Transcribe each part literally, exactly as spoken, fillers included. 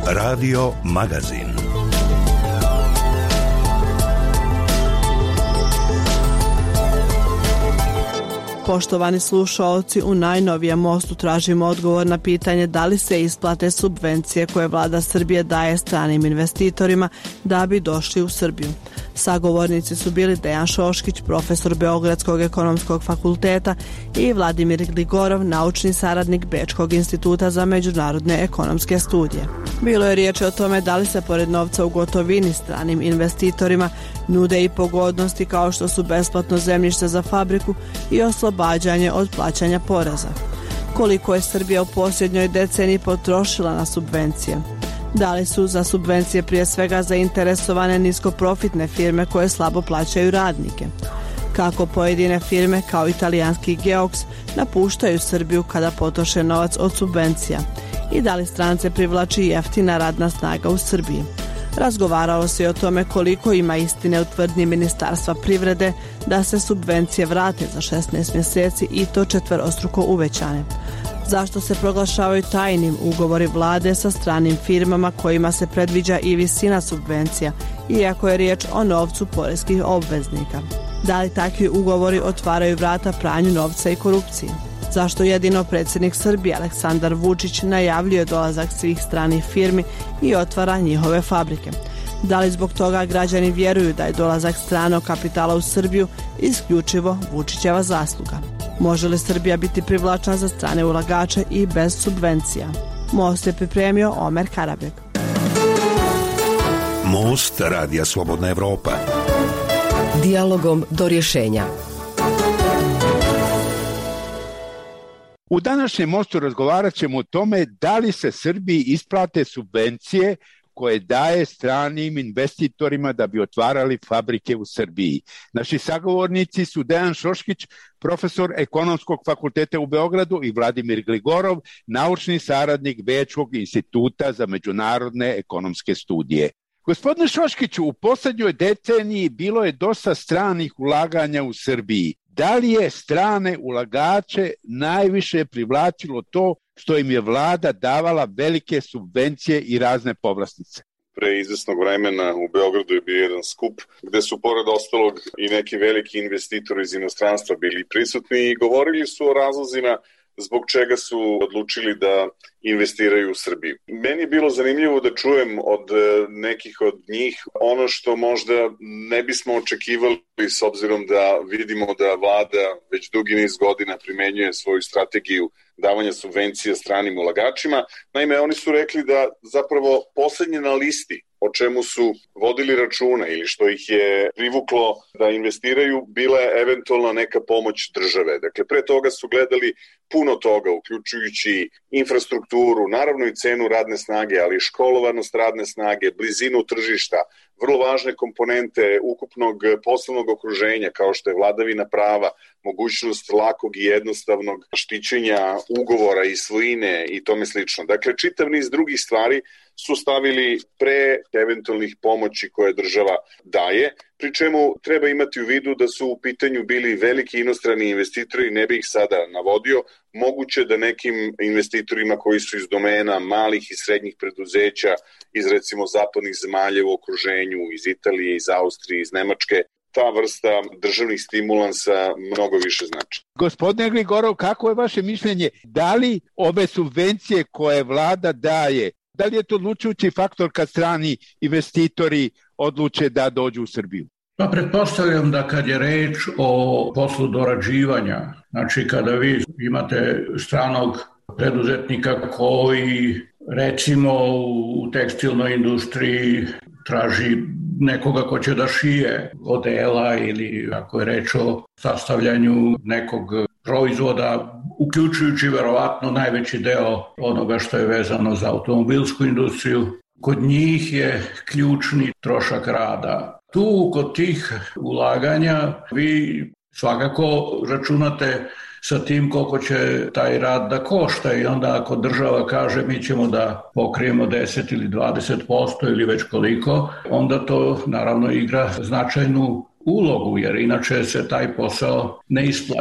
Radio Magazin. Poštovani slušaoci, u najnovijem Mostu tražimo odgovor na pitanje da li se isplate subvencije koje vlada Srbije daje stranim investitorima da bi došli u Srbiju. Sagovornici su bili Dejan Šoškić, profesor Beogradskog ekonomskog fakulteta, i Vladimir Gligorov, naučni saradnik Bečkog instituta za međunarodne ekonomske studije. Bilo je riječi o tome da li se pored novca u gotovini stranim investitorima nude i pogodnosti kao što su besplatno zemljište za fabriku i oslobađanje od plaćanja poreza. Koliko je Srbija u posljednjoj deceniji potrošila na subvencije? Da li su za subvencije prije svega zainteresovane niskoprofitne firme koje slabo plaćaju radnike? Kako pojedine firme kao italijanski Geox napuštaju Srbiju kada potroše novac od subvencija? I da li strance privlači jeftina radna snaga u Srbiji? Razgovaralo se i o tome koliko ima istine u tvrdnji Ministarstva privrede da se subvencije vrate za šesnaest mjeseci i to četverostruko uvećane. Zašto se proglašavaju tajnim ugovori vlade sa stranim firmama kojima se predviđa i visina subvencija, iako je riječ o novcu poreskih obveznika? Da li takvi ugovori otvaraju vrata pranju novca i korupciji? Zašto jedino predsjednik Srbije Aleksandar Vučić najavljuje dolazak svih stranih firmi i otvara njihove fabrike? Da li zbog toga građani vjeruju da je dolazak stranog kapitala u Srbiju isključivo Vučićeva zasluga? Može li Srbija biti privlačna za strane ulagače i bez subvencija? Most je pripremio Omer Karabek. Most Radija Slobodna Evropa. Dijalogom do rješenja. U današnjem Mostu razgovarat ćemo o tome da li se Srbiji isplate subvencije koje daje stranim investitorima da bi otvarali fabrike u Srbiji. Naši sagovornici su Dejan Šoškić, profesor ekonomskog fakulteta u Beogradu, i Vladimir Gligorov, naučni saradnik Bečkog instituta za međunarodne ekonomske studije. Gospodine Šoškiću, u posljednjoj deceniji bilo je dosta stranih ulaganja u Srbiji. Da li je strane ulagače najviše privlačilo to što im je vlada davala velike subvencije i razne povlastice? Pre izvesnog vremena u Beogradu je bio jedan skup gde su pored ostalog i neki veliki investitori iz inostranstva bili prisutni i govorili su o razlozima zbog čega su odlučili da investiraju u Srbiju. Meni je bilo zanimljivo da čujem od nekih od njih ono što možda ne bismo očekivali s obzirom da vidimo da vlada već dugi niz godina primenjuje svoju strategiju davanja subvencija stranim ulagačima. Naime, oni su rekli da zapravo poslednje na listi o čemu su vodili računa ili što ih je privuklo da investiraju bila je eventualna neka pomoć države. Dakle, pre toga su gledali puno toga, uključujući infrastrukturu, naravno i cenu radne snage, ali i školovanost radne snage, blizinu tržišta, vrlo važne komponente ukupnog poslovnog okruženja kao što je vladavina prava, mogućnost lakog i jednostavnog štićenja ugovora i svojine i tome slično. Dakle, čitav niz drugih stvari su stavili pre eventualnih pomoći koje država daje, pri čemu treba imati u vidu da su u pitanju bili veliki inostrani investitori, ne bih ih sada navodio, moguće da nekim investitorima koji su iz domena malih i srednjih preduzeća, iz recimo zapadnih zemalja u okruženju, iz Italije, iz Austrije, iz Nemačke, ta vrsta državnih stimulansa mnogo više znači. Gospodine Gligorov, kako je vaše mišljenje? Da li ove subvencije koje vlada daje, da li je to odlučujući faktor kad strani investitori odluče da dođu u Srbiju? Pa pretpostavljam da kad je reč o poslu dorađivanja, znači kada vi imate stranog preduzetnika koji recimo u tekstilnoj industriji traži nekoga ko će da šije odela ili ako je reč o sastavljanju nekog proizvoda, uključujući verovatno najveći deo onoga što je vezano za automobilsku industriju. Kod njih je ključni trošak rada. Tu kod tih ulaganja vi svakako računate sa tim koliko će taj rad da košta i onda ako država kaže mi ćemo da pokrijemo deset ili dvadeset posto ili već koliko, onda to naravno igra značajnu ulogu jer inače se taj posao ne isplati.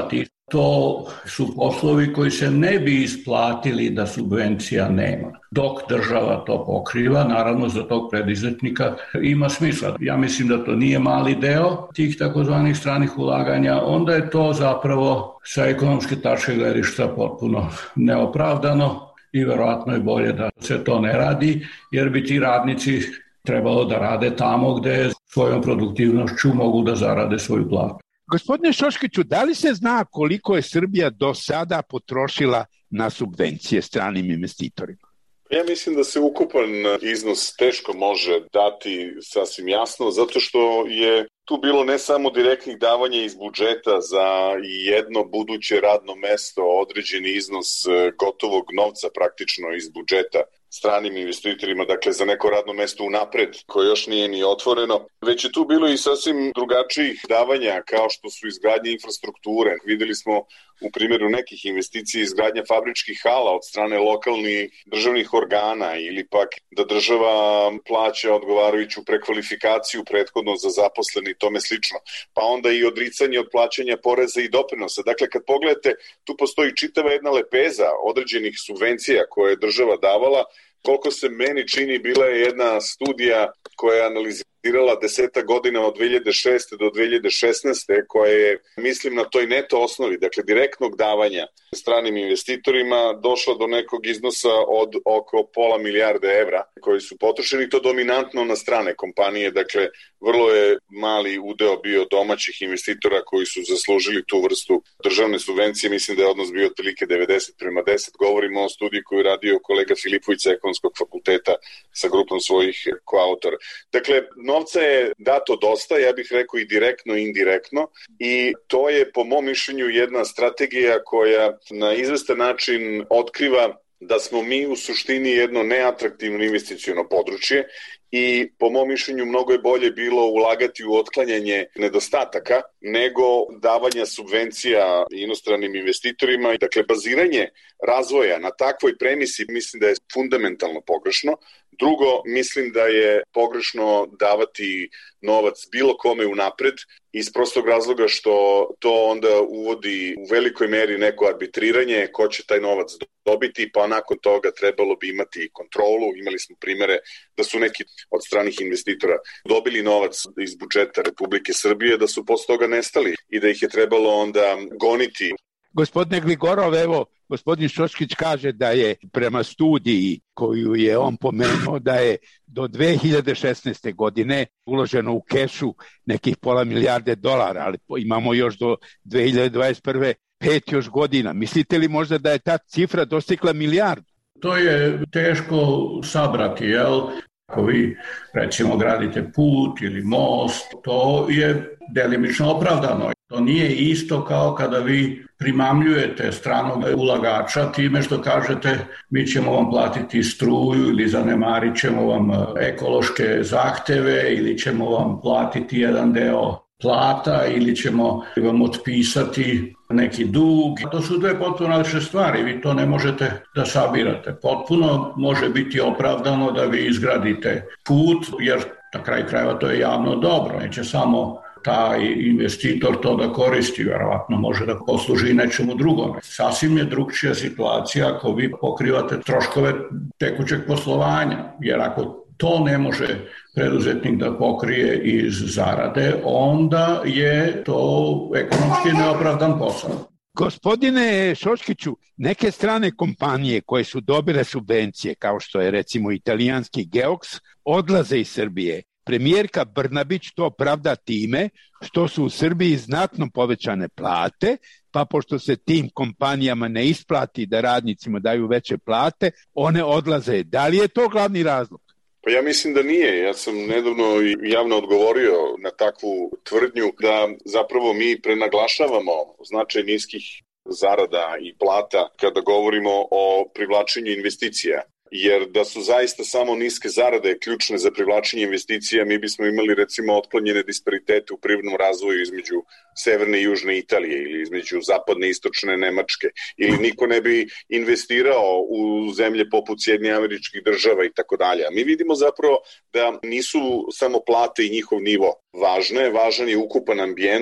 To su poslovi koji se ne bi isplatili da subvencija nema. Dok država to pokriva, naravno za tog preduzetnika ima smisla. Ja mislim da to nije mali deo tih takozvanih stranih ulaganja, onda je to zapravo sa ekonomske tačke gledišta potpuno neopravdano i verovatno je bolje da se to ne radi, jer bi ti radnici trebalo da rade tamo gde svojom produktivnošću mogu da zarade svoju platu. Gospodine Šoškiću, da li se zna koliko je Srbija do sada potrošila na subvencije stranim investitorima? Ja mislim da se ukupan iznos teško može dati sasvim jasno, zato što je tu bilo ne samo direktnih davanja iz budžeta za jedno buduće radno mesto, određeni iznos gotovog novca praktično iz budžeta stranim investitorima, dakle za neko radno mesto unapred koje još nije ni otvoreno, već je tu bilo i sasvim drugačijih davanja kao što su izgradnje infrastrukture. Videli smo u primjeru nekih investicija izgradnja fabričkih hala od strane lokalnih državnih organa ili pak da država plaća odgovarajuću prekvalifikaciju prethodno za zaposleni i tome slično. Pa onda i odricanje od plaćanja poreza i doprinosa. Dakle, kad pogledate, tu postoji čitava jedna lepeza određenih subvencija koje je država davala. Koliko se meni čini, bila je jedna studija koja je analizirala deseta godina od dve hiljade šeste do dve hiljade šesnaeste koja je, mislim, na toj neto osnovi, dakle direktnog davanja stranim investitorima došla do nekog iznosa od oko pola milijarde evra koji su potrošeni, to dominantno na strane kompanije, dakle vrlo je mali udeo bio domaćih investitora koji su zaslužili tu vrstu državne subvencije, mislim da je odnos bio otprilike devedeset prema deset, govorimo o studiji koju je radio kolega Filipović sa Ekonomskog fakulteta sa grupom svojih koautora. Dakle, novca je dato dosta, ja bih rekao i direktno i indirektno, i to je po mom mišljenju jedna strategija koja na izvestan način otkriva da smo mi u suštini jedno neatraktivno investiciono područje i po mom mišljenju mnogo je bolje bilo ulagati u otklanjanje nedostataka nego davanja subvencija inostranim investitorima. Dakle, baziranje razvoja na takvoj premisi mislim da je fundamentalno pogrešno. Drugo, mislim da je pogrešno davati novac bilo kome unapred iz prostog razloga što to onda uvodi u velikoj meri neko arbitriranje ko će taj novac dobiti, pa nakon toga trebalo bi imati kontrolu. Imali smo primere da su neki od stranih investitora dobili novac iz budžeta Republike Srbije, da su posle toga nestali i da ih je trebalo onda goniti. Gospodine Gligorov, evo, gospodin Šoškić kaže da je prema studiji koju je on pomenuo da je do dve hiljade šesnaeste. godine uloženo u kešu nekih pola milijarde dolara, ali imamo još do dve hiljade dvadeset prve. pet još godina. Mislite li možda da je ta cifra dostigla milijardu? To je teško sabrati, jel? Ako vi, recimo, gradite put ili most, to je delimično opravdano. To nije isto kao kada vi primamljujete stranog ulagača time što kažete mi ćemo vam platiti struju ili zanemarit ćemo vam ekološke zahteve ili ćemo vam platiti jedan deo plata ili ćemo vam otpisati neki dug. To su dve potpuno različite stvari, vi to ne možete da sabirate. Potpuno može biti opravdano da vi izgradite put, jer na kraju krajeva to je javno dobro, neće samo taj investitor to da koristi, verovatno može da posluži i nečemu drugome. Sasvim je drugčija situacija ako vi pokrivate troškove tekućeg poslovanja, jer ako to ne može preduzetnik da pokrije iz zarade, onda je to ekonomski neopravdan posao. Gospodine Šoškiću, neke strane kompanije koje su dobile subvencije, kao što je recimo italijanski Geox, odlaze iz Srbije. Premijerka Brnabić to pravda time što su u Srbiji znatno povećane plate, pa pošto se tim kompanijama ne isplati da radnicima daju veće plate, one odlaze. Da li je to glavni razlog? Pa ja mislim da nije. Ja sam nedavno javno odgovorio na takvu tvrdnju da zapravo mi prenaglašavamo značaj niskih zarada i plata kada govorimo o privlačenju investicija. Jer da su zaista samo niske zarade ključne za privlačenje investicija, mi bismo imali recimo otklonjene disparitete u privrednom razvoju između severne i južne Italije ili između zapadne i istočne Nemačke, ili niko ne bi investirao u zemlje poput Sjedinjenih Američkih Država i tako dalje. Mi vidimo zapravo da nisu samo plate i njihov nivo važne, važan je ukupan ambijent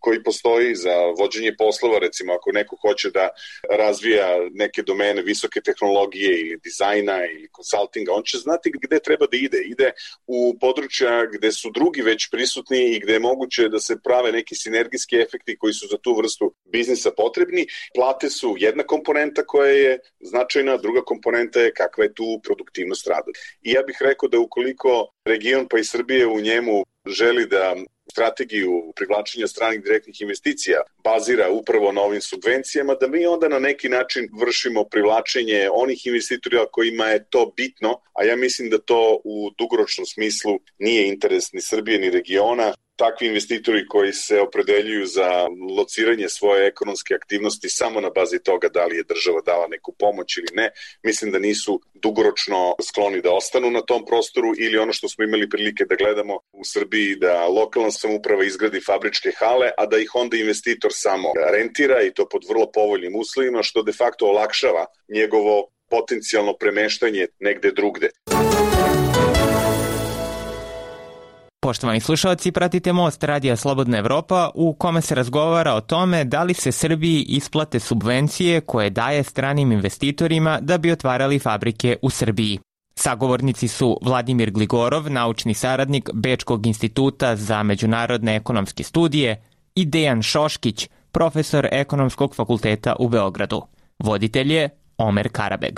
koji postoji za vođenje poslova, recimo ako neko hoće da razvija neke domene visoke tehnologije ili dizajna ili konsultinga, on će znati gde treba da ide. Ide u područja gde su drugi već prisutni i gde je moguće da se prave neki sinergijski efekti koji su za tu vrstu biznisa potrebni. Plate su jedna komponenta koja je značajna, druga komponenta je kakva je tu produktivnost rada. I ja bih rekao da ukoliko region pa i Srbije u njemu želi da strategiju privlačenja stranih direktnih investicija bazira upravo na ovim subvencijama, da mi onda na neki način vršimo privlačenje onih investitora kojima je to bitno, a ja mislim da to u dugoročnom smislu nije interes ni Srbije ni regiona. Takvi investitori koji se opredeljuju za lociranje svoje ekonomske aktivnosti samo na bazi toga da li je država dala neku pomoć ili ne, mislim da nisu dugoročno skloni da ostanu na tom prostoru, ili ono što smo imali prilike da gledamo u Srbiji, da lokalna samouprava izgradi fabričke hale, a da ih onda investitor samo rentira i to pod vrlo povoljnim uslovima, što de facto olakšava njegovo potencijalno premeštanje negde drugde. Poštovani slušalci, pratite Most Radija Slobodna Evropa u kome se razgovara o tome da li se Srbiji isplate subvencije koje daje stranim investitorima da bi otvarali fabrike u Srbiji. Sagovornici su Vladimir Gligorov, naučni saradnik Bečkog instituta za međunarodne ekonomske studije, i Dejan Šoškić, profesor Ekonomskog fakulteta u Beogradu. Voditelj je Omer Karabeg.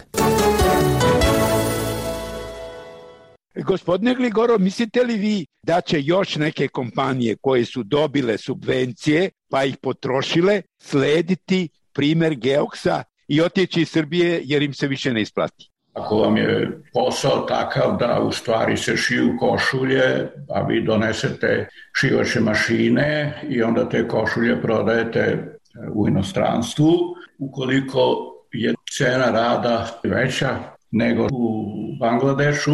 Gospodine Gligorov, mislite li vi da će još neke kompanije koje su dobile subvencije pa ih potrošile slediti primer Geoksa i otići iz Srbije jer im se više ne isplati? Ako vam je posao takav da u stvari se šiju košulje, a vi donesete šivače mašine i onda te košulje prodajete u inostranstvu, ukoliko je cena rada veća nego u Bangladešu,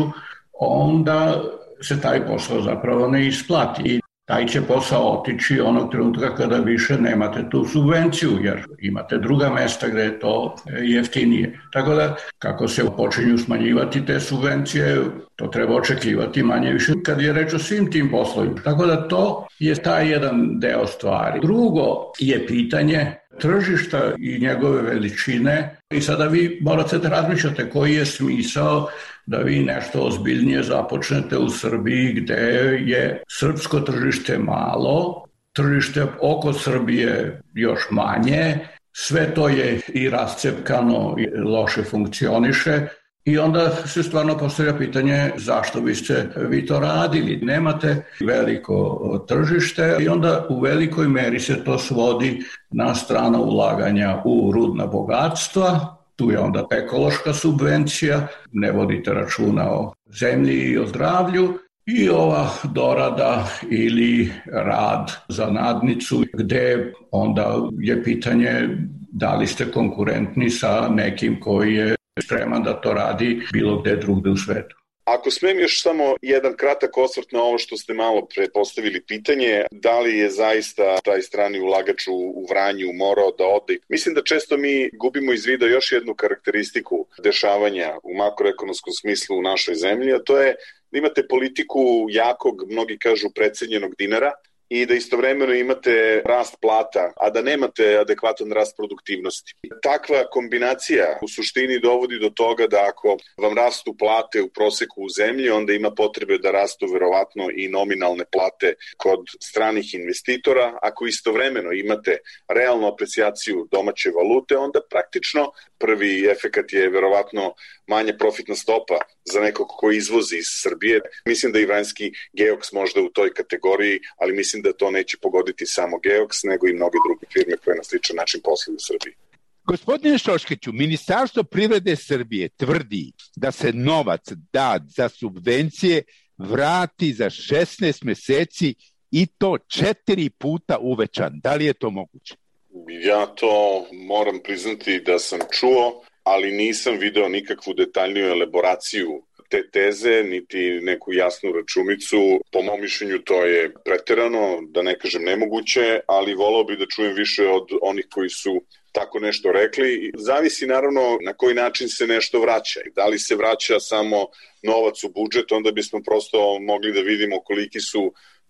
onda se taj posao zapravo ne isplati. I taj će posao otići onog trenutka kada više nemate tu subvenciju, jer imate druga mesta gde je to jeftinije. Tako da, kako se počinju smanjivati te subvencije, to treba očekivati manje više kad je reč o svim tim poslovima. Tako da to je taj jedan deo stvari. Drugo je pitanje tržišta i njegove veličine. I sada vi morate da razmišljate koji je smisao da vi nešto ozbiljnije započnete u Srbiji gde je srpsko tržište malo, tržište oko Srbije još manje, sve to je i rascepkano i loše funkcioniše. I onda se stvarno postavlja pitanje zašto biste vi to radili. Nemate veliko tržište i onda u velikoj meri se to svodi na strana ulaganja u rudna bogatstva. Tu je onda ekološka subvencija, ne vodite računa o zemlji i o zdravlju. I ova dorada ili rad za nadnicu gde onda je pitanje da li ste konkurentni sa nekim koji je spreman da to radi bilo gde drugde u svetu. Ako smem još samo jedan kratak osvrt na ovo što ste malo pre postavili pitanje, da li je zaista taj strani ulagač u, u Vranju morao da ode? Mislim da često mi gubimo iz vida još jednu karakteristiku dešavanja u makroekonomskom smislu u našoj zemlji, a to je da imate politiku jakog, mnogi kažu precenjenog dinara, i da istovremeno imate rast plata, a da nemate adekvatan rast produktivnosti. Takva kombinacija u suštini dovodi do toga da ako vam rastu plate u proseku u zemlji, onda ima potrebe da rastu verovatno i nominalne plate kod stranih investitora. Ako istovremeno imate realnu aprecijaciju domaće valute, onda praktično prvi efekat je verovatno manja profitna stopa za nekog ko izvozi iz Srbije. Mislim da i vranjski Geoks možda u toj kategoriji, ali mislim da to neće pogoditi samo Geoks, nego i mnoge druge firme koje na sličan način posluju u Srbiji. Gospodine Šoškiću, Ministarstvo privrede Srbije tvrdi da se novac dat za subvencije vrati za šesnaest meseci i to četiri puta uvećan. Da li je to moguće? Ja to moram priznati da sam čuo, ali nisam video nikakvu detaljniju elaboraciju te teze, niti neku jasnu računicu. Po mom mišljenju to je preterano, da ne kažem nemoguće, ali volao bih da čujem više od onih koji su tako nešto rekli. Zavisi naravno na koji način se nešto vraća. Da li se vraća samo novac u budžet, onda bismo prosto mogli da vidimo koliki su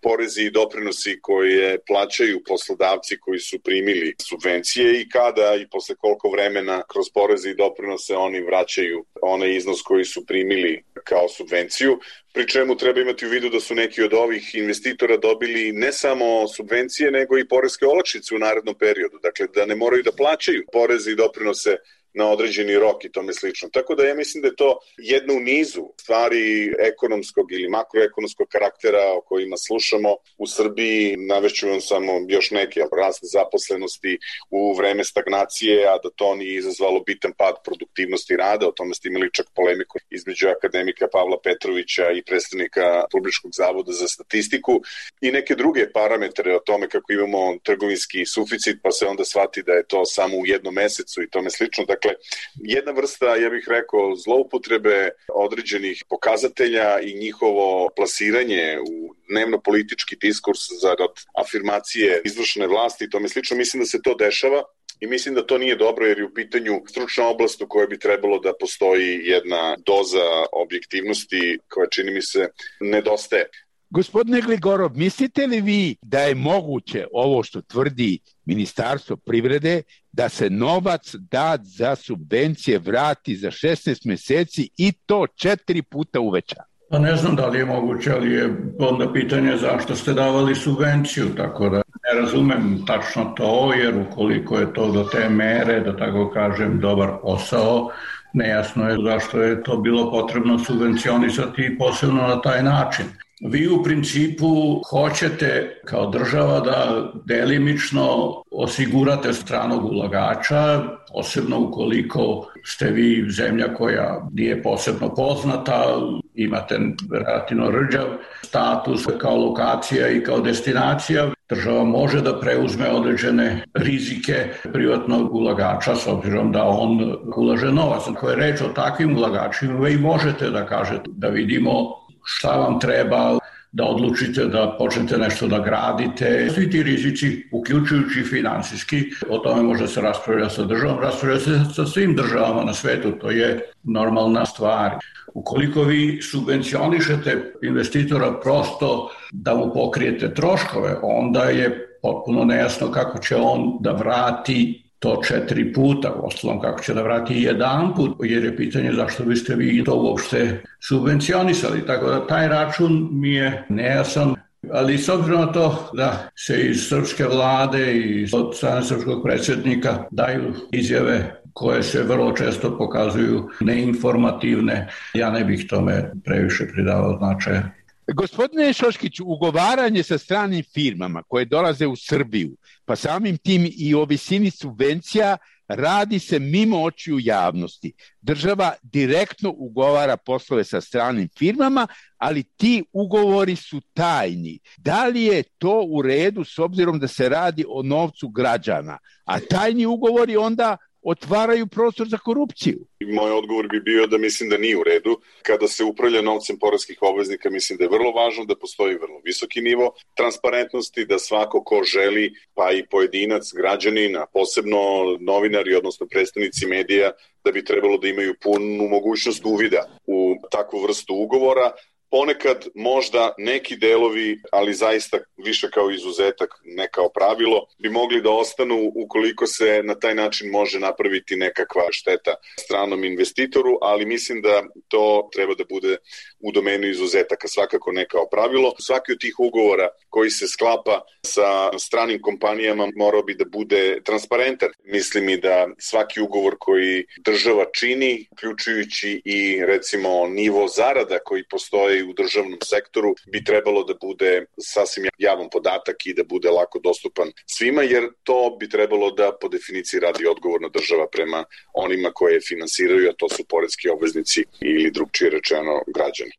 porezi i doprinosi koje plaćaju poslodavci koji su primili subvencije i kada i posle koliko vremena kroz poreze i doprinose oni vraćaju onaj iznos koji su primili kao subvenciju, pri čemu treba imati u vidu da su neki od ovih investitora dobili ne samo subvencije, nego i poreske olakšice u narednom periodu. Dakle, da ne moraju da plaćaju poreze i doprinose na određeni rok i tome slično. Tako da ja mislim da je to jedna u nizu stvari ekonomskog ili makroekonomskog karaktera o kojima slušamo u Srbiji. Navešću vam samo još neke, rast zaposlenosti u vreme stagnacije, a da to nije izazvalo bitan pad produktivnosti rada. O tome ste imali čak polemiku između akademika Pavla Petrovića i predstavnika Republičkog zavoda za statistiku i neke druge parametre o tome kako imamo trgovinski suficit, pa se onda shvati da je to samo u jednom mesecu i tome slično. Dakle, jedna vrsta, ja bih rekao, zloupotrebe određenih pokazatelja i njihovo plasiranje u dnevno-politički diskurs zarad afirmacije izvršne vlasti i tome slično, mislim da se to dešava. I mislim da to nije dobro jer je u pitanju stručna oblast u kojoj bi trebalo da postoji jedna doza objektivnosti koja, čini mi se, nedostaje. Gospodine Gligorov, mislite li vi da je moguće ovo što tvrdi Ministarstvo privrede, da se novac dat za subvencije vrati za šesnaest meseci i to četiri puta uveća? Pa ne znam da li je moguće, ali je onda pitanje zašto ste davali subvenciju, tako da ne razumem tačno to, jer ukoliko je to do te mere, da tako kažem, dobar posao, nejasno je zašto je to bilo potrebno subvencionisati posebno na taj način. Vi u principu hoćete kao država da delimično osigurate stranog ulagača, posebno ukoliko ste vi zemlja koja nije posebno poznata, imate relativno rđav status kao lokacija i kao destinacija. Država može da preuzme određene rizike privatnog ulagača s obzirom da on ulaže novac. Ako je reč o takvim ulagačima, vi možete da kažete da vidimo šta vam treba, da odlučite da počnete nešto da gradite. Svi ti rizici, uključujući finansijski, o tome može se raspravljati sa državom, raspravlja se sa svim državama na svetu, to je normalna stvar. Ukoliko vi subvencionišete investitora prosto da mu pokrijete troškove, onda je potpuno nejasno kako će on da vrati to četiri puta, uostalom kako će da vrati jedan put, jer je pitanje zašto biste vi to uopšte subvencionisali. Tako da taj račun mi je nejasan, ali s obzirom na to da se iz srpske vlade i od strane srpskog predsjednika daju izjave koje se vrlo često pokazuju neinformativne, ja ne bih tome previše pridavao značaja. Gospodine Šoškić, ugovaranje sa stranim firmama koje dolaze u Srbiju, pa samim tim i o visini subvencija, radi se mimo očiju javnosti. Država direktno ugovara poslove sa stranim firmama, ali ti ugovori su tajni. Da li je to u redu s obzirom da se radi o novcu građana? A tajni ugovori onda otvaraju prostor za korupciju. Moj odgovor bi bio da mislim da nije u redu. Kada se upravlja novcem poreskih obveznika, mislim da je vrlo važno da postoji vrlo visoki nivo transparentnosti, da svako ko želi, pa i pojedinac, građanin, a posebno novinari, odnosno predstavnici medija, da bi trebalo da imaju punu mogućnost uvida u takvu vrstu ugovora. Ponekad možda neki delovi, ali zaista više kao izuzetak, ne kao pravilo, bi mogli da ostanu ukoliko se na taj način može napraviti nekakva šteta stranom investitoru, ali mislim da to treba da bude u domenu izuzetaka, svakako ne kao pravilo. Svaki od tih ugovora koji se sklapa sa stranim kompanijama morao bi da bude transparentan. Mislim i da svaki ugovor koji država čini, uključujući i recimo nivo zarada koji postoji u državnom sektoru, bi trebalo da bude sasvim javan podatak i da bude lako dostupan svima, jer to bi trebalo da po definiciji radi odgovorna država prema onima koje finansiraju, a to su poreski obveznici ili drugčije rečeno građani.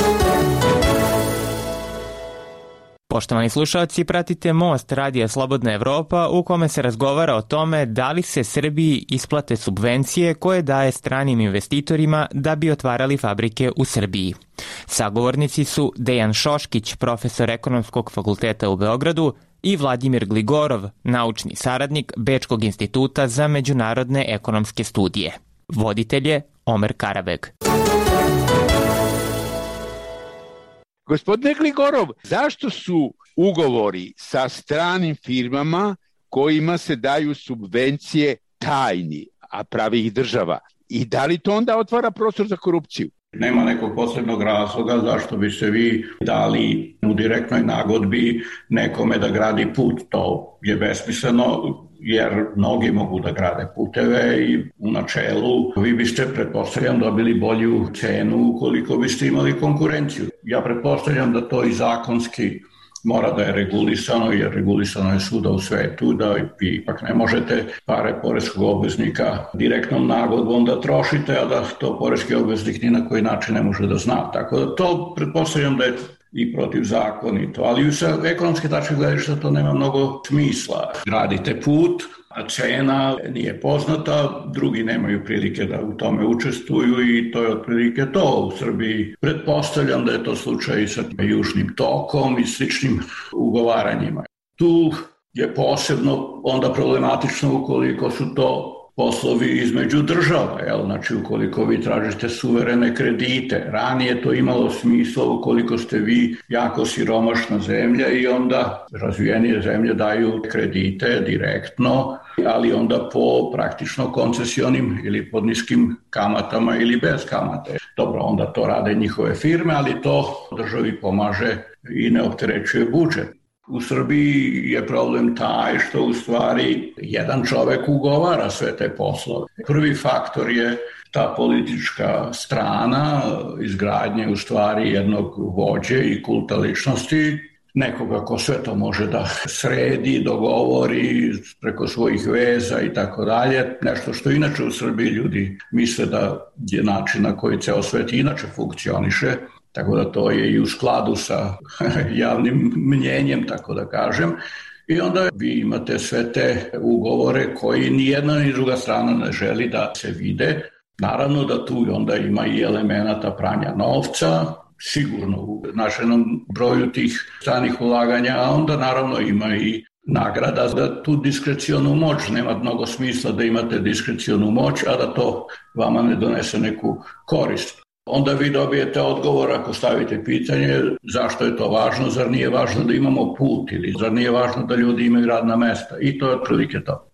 Poštovani slušalci, pratite Most Radija Slobodna Evropa u kome se razgovara o tome da li se Srbiji isplate subvencije koje daje stranim investitorima da bi otvarali fabrike u Srbiji. Sagovornici su Dejan Šoškić, profesor Ekonomskog fakulteta u Beogradu, i Vladimir Gligorov, naučni saradnik Bečkog instituta za međunarodne ekonomske studije. Voditelj je Omer Karabeg. Gospodine Gligorov, zašto su ugovori sa stranim firmama kojima se daju subvencije tajni, a pravi ih država? I da li to onda otvara prostor za korupciju? Nema nekog posebnog razloga zašto bi se vi dali u direktnoj nagodbi nekome da gradi put. To je besmisleno, jer mnogi mogu da grade puteve i u načelu vi biste, pretpostavljam, dobili bolju cenu ukoliko biste imali konkurenciju. Ja pretpostavljam da to i zakonski mora da je regulisano, jer regulisano je svuda u svetu, da vi ipak ne možete pare poreskog obveznika direktnom nagodbom da trošite, a da to poreski obveznik ni na koji način ne može da zna. Tako da to pretpostavljam da je i protivzakonito, ali sa ekonomske tačke gledišta to nema mnogo smisla. Gradite put, a cena nije poznata, drugi nemaju prilike da u tome učestvuju i to je otprilike to. U Srbiji pretpostavljam da je to slučaj i sa južnim tokom i sličnim ugovaranjima. Tu je posebno onda problematično ukoliko su to poslovi između država, jel? Znači ukoliko vi tražite suverene kredite. Ranije to imalo smisla ukoliko ste vi jako siromašna zemlja i onda razvijenije zemlje daju kredite direktno, ali onda po praktično koncesionim ili pod niskim kamatama ili bez kamate. Dobro, onda to rade njihove firme, ali to državi pomaže i ne opterećuje budžet. U Srbiji je problem taj što u stvari jedan čovek ugovara sve te poslove. Prvi faktor je ta politička strana izgradnje u stvari jednog vođe i kulta ličnosti, nekoga ko sve to može da sredi, dogovori preko svojih veza i tako dalje. Nešto što inače u Srbiji ljudi misle da je način na koji ceo svet inače funkcioniše. Tako da to je i u skladu sa javnim mnjenjem, tako da kažem. I onda vi imate sve te ugovore koji ni jedna ni druga strana ne želi da se vide. Naravno da tu onda ima i elemenata pranja novca, sigurno u značajnom broju tih stranih ulaganja, a onda naravno ima i nagrada za tu diskrecionu moć. Nema mnogo smisla da imate diskrecionu moć, a da to vama ne donese neku korist. Onda vi dobijete odgovor ako stavite pitanje zašto je to važno, zar nije važno da imamo put ili zar nije važno da ljudi imaju radna mesta i to je otprilike to.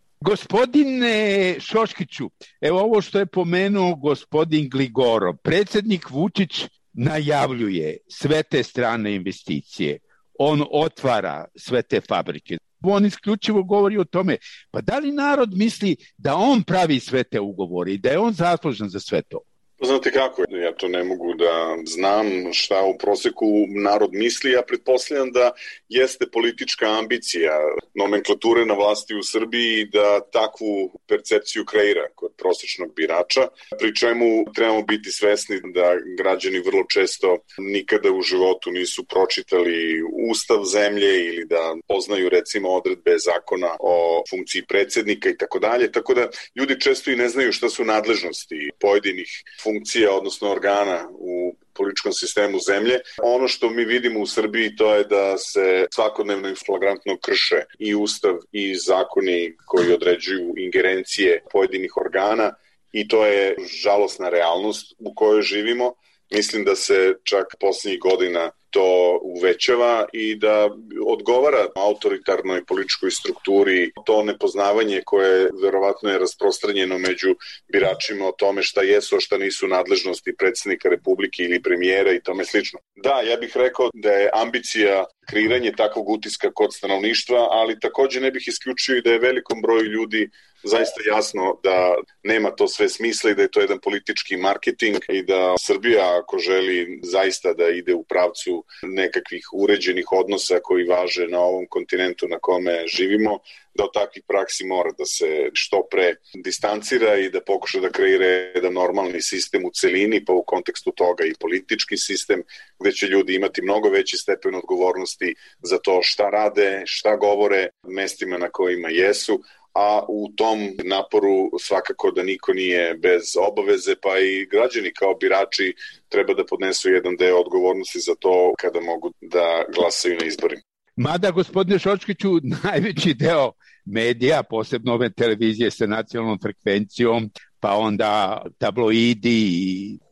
Gospodine Šoškiću, evo ovo što je pomenuo gospodin Gligorov, predsjednik Vučić najavljuje sve te strane investicije, on otvara sve te fabrike. On isključivo govori o tome, pa da li narod misli da on pravi sve te ugovore i da je on zaslužan za sve to? Znate kako, ja to ne mogu da znam šta u proseku narod misli, ja pretpostavljam da jeste politička ambicija nomenklature na vlasti u Srbiji da takvu percepciju kreira kod prosečnog birača, pri čemu trebamo biti svesni da građani vrlo često nikada u životu nisu pročitali ustav zemlje ili da poznaju recimo odredbe zakona o funkciji predsjednika i tako dalje, tako da ljudi često i ne znaju šta su nadležnosti pojedinih funkcija, odnosno organa u političkom sistemu zemlje. Ono što mi vidimo u Srbiji to je da se svakodnevno i flagrantno krše i ustav i zakoni koji određuju ingerencije pojedinih organa i to je žalosna realnost u kojoj živimo. Mislim da se čak posljednjih godina to uvećava i da odgovara autoritarnoj političkoj strukturi to nepoznavanje koje verovatno je rasprostranjeno među biračima o tome šta jesu, a šta nisu nadležnosti predsjednika Republike ili premijera i tome slično. Da, ja bih rekao da je ambicija kreiranje takvog utiska kod stanovništva, ali takođe ne bih isključio i da je velikom broju ljudi zaista jasno da nema to sve smisla i da je to jedan politički marketing i da Srbija, ako želi zaista da ide u pravcu nekakvih uređenih odnosa koji važe na ovom kontinentu na kome živimo, da od takvih praksi mora da se što pre distancira i da pokuša da kreira jedan normalni sistem u celini, pa u kontekstu toga i politički sistem, gde će ljudi imati mnogo veći stepen odgovornosti za to šta rade, šta govore, mestima na kojima jesu, a u tom naporu svakako da niko nije bez obaveze, pa i građani kao birači treba da podnesu jedan deo odgovornosti za to kada mogu da glasaju na izborima. Mada, gospodine Šoškiću, najveći deo medija, posebno ove televizije sa nacionalnom frekvencijom, pa onda tabloidi i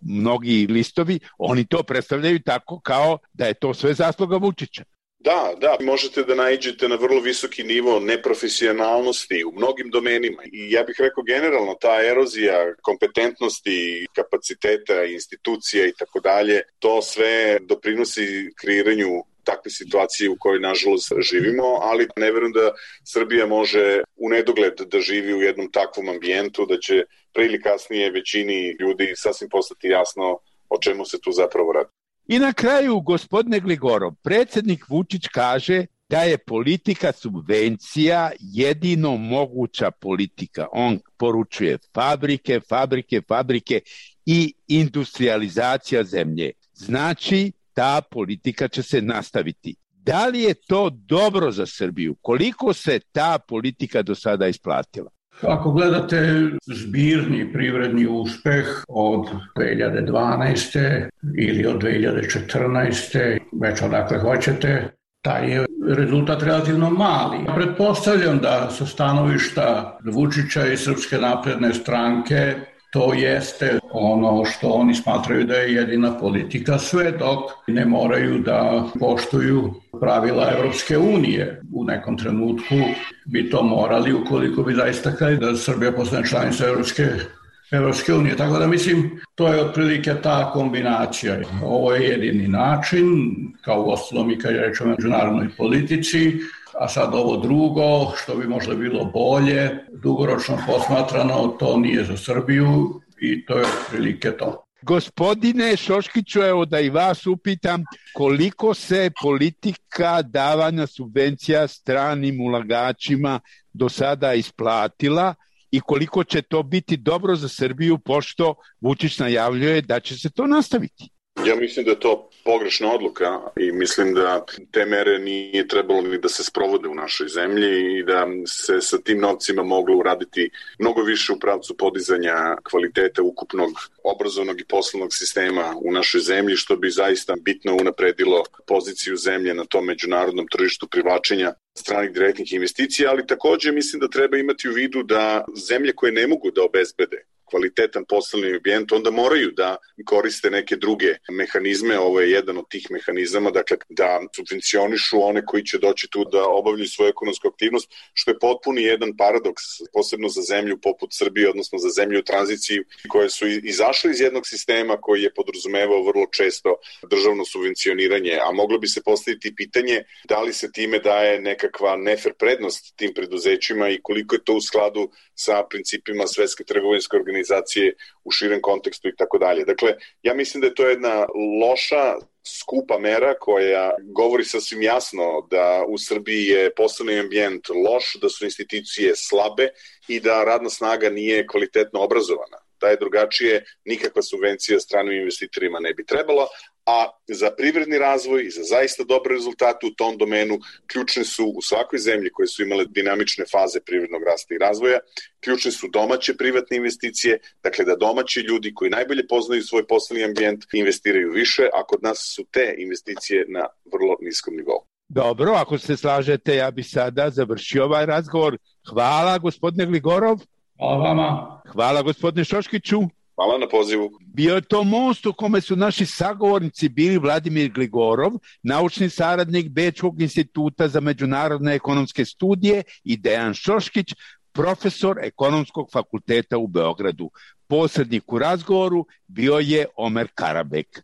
mnogi listovi, oni to predstavljaju tako kao da je to sve zasluga Vučića. Da, da, možete da naiđete na vrlo visoki nivo neprofesionalnosti u mnogim domenima i ja bih rekao generalno ta erozija kompetentnosti, kapaciteta, institucija i tako dalje, to sve doprinosi kreiranju takve situacije u kojoj nažalost živimo, ali ne verujem da Srbija može u nedogled da živi u jednom takvom ambijentu, da će pre ili kasnije većini ljudi sasvim postati jasno o čemu se tu zapravo radi. I na kraju, gospodine Gligorov, predsjednik Vučić kaže da je politika subvencija jedino moguća politika. On poručuje fabrike, fabrike, fabrike i industrializacija zemlje. Znači, ta politika će se nastaviti. Da li je to dobro za Srbiju? Koliko se ta politika do sada isplatila? Ako gledate zbirni privredni uspeh od dve hiljade dvanaeste. ili od dve hiljade četrnaeste. već odakle hoćete, taj je rezultat relativno mali. Pretpostavljam da sa stanovišta Vučića i Srpske napredne stranke to jeste ono što oni smatraju da je jedina politika, sve dok ne moraju da poštuju pravila Evropske unije. U nekom trenutku bi to morali ukoliko bi zaista hteli da Srbija postane članica Evropske, Evropske unije. Tako da mislim, to je otprilike ta kombinacija. Ovo je jedini način, kao u ostalom i kad je reč o međunarodnoj politici, a sad ovo drugo, što bi možda bilo bolje, dugoročno posmatrano, to nije za Srbiju i to je otprilike to. Gospodine Šoškiću, evo da i vas upitam, koliko se politika davanja subvencija stranim ulagačima do sada isplatila i koliko će to biti dobro za Srbiju, pošto Vučić najavljuje da će se to nastaviti? Ja mislim da je to pogrešna odluka i mislim da te mere nije trebalo ni da se sprovode u našoj zemlji i da se sa tim novcima moglo uraditi mnogo više u pravcu podizanja kvaliteta ukupnog obrazovnog i poslovnog sistema u našoj zemlji, što bi zaista bitno unapredilo poziciju zemlje na tom međunarodnom tržištu privlačenja stranih direktnih investicija, ali takođe mislim da treba imati u vidu da zemlje koje ne mogu da obezbede kvalitetan poslovni ambijent, onda moraju da koriste neke druge mehanizme. Ovo je jedan od tih mehanizama, dakle da subvencionišu one koji će doći tu da obavljaju svoju ekonomsku aktivnost, što je potpuni jedan paradoks, posebno za zemlju poput Srbije, odnosno za zemlju u tranziciji, koje su izašle iz jednog sistema koji je podrazumevao vrlo često državno subvencioniranje, a moglo bi se postaviti pitanje da li se time daje nekakva nefer prednost tim preduzećima i koliko je to u skladu sa principima Svetske trgovinske organizacije u širem kontekstu i tako dalje. Dakle, ja mislim da je to jedna loša, skupa mera koja govori sasvim jasno da u Srbiji je poslovni ambijent loš, da su institucije slabe i da radna snaga nije kvalitetno obrazovana. Da je drugačije, nikakva subvencija stranim investitorima ne bi trebala, a za privredni razvoj i za zaista dobre rezultate u tom domenu ključne su u svakoj zemlji koje su imale dinamične faze privrednog rasta i razvoja, ključne su domaće privatne investicije, dakle da domaći ljudi koji najbolje poznaju svoj poslovni ambijent investiraju više, a kod nas su te investicije na vrlo niskom nivou. Dobro, ako se slažete, ja bih sada završio ovaj razgovor. Hvala, gospodine Gligorov. Hvala vama. Hvala, gospodine Šoškiću. Hvala na pozivu. Bio je to most u kome su naši sagovornici bili Vladimir Gligorov, naučni saradnik Bečkog instituta za međunarodne ekonomske studije, i Dejan Šoškić, profesor ekonomskog fakulteta u Beogradu. Posrednik u razgovoru bio je Omer Karabek.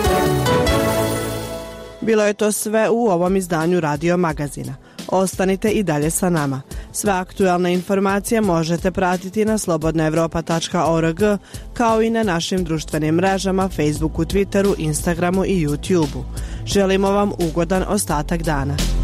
Bilo je to sve u ovom izdanju Radio Magazina. Ostanite i dalje sa nama. Sve aktualne informacije možete pratiti na slobodna evropa tačka org, kao i na našim društvenim mrežama Facebooku, Twitteru, Instagramu i YouTubeu. Želimo vam ugodan ostatak dana.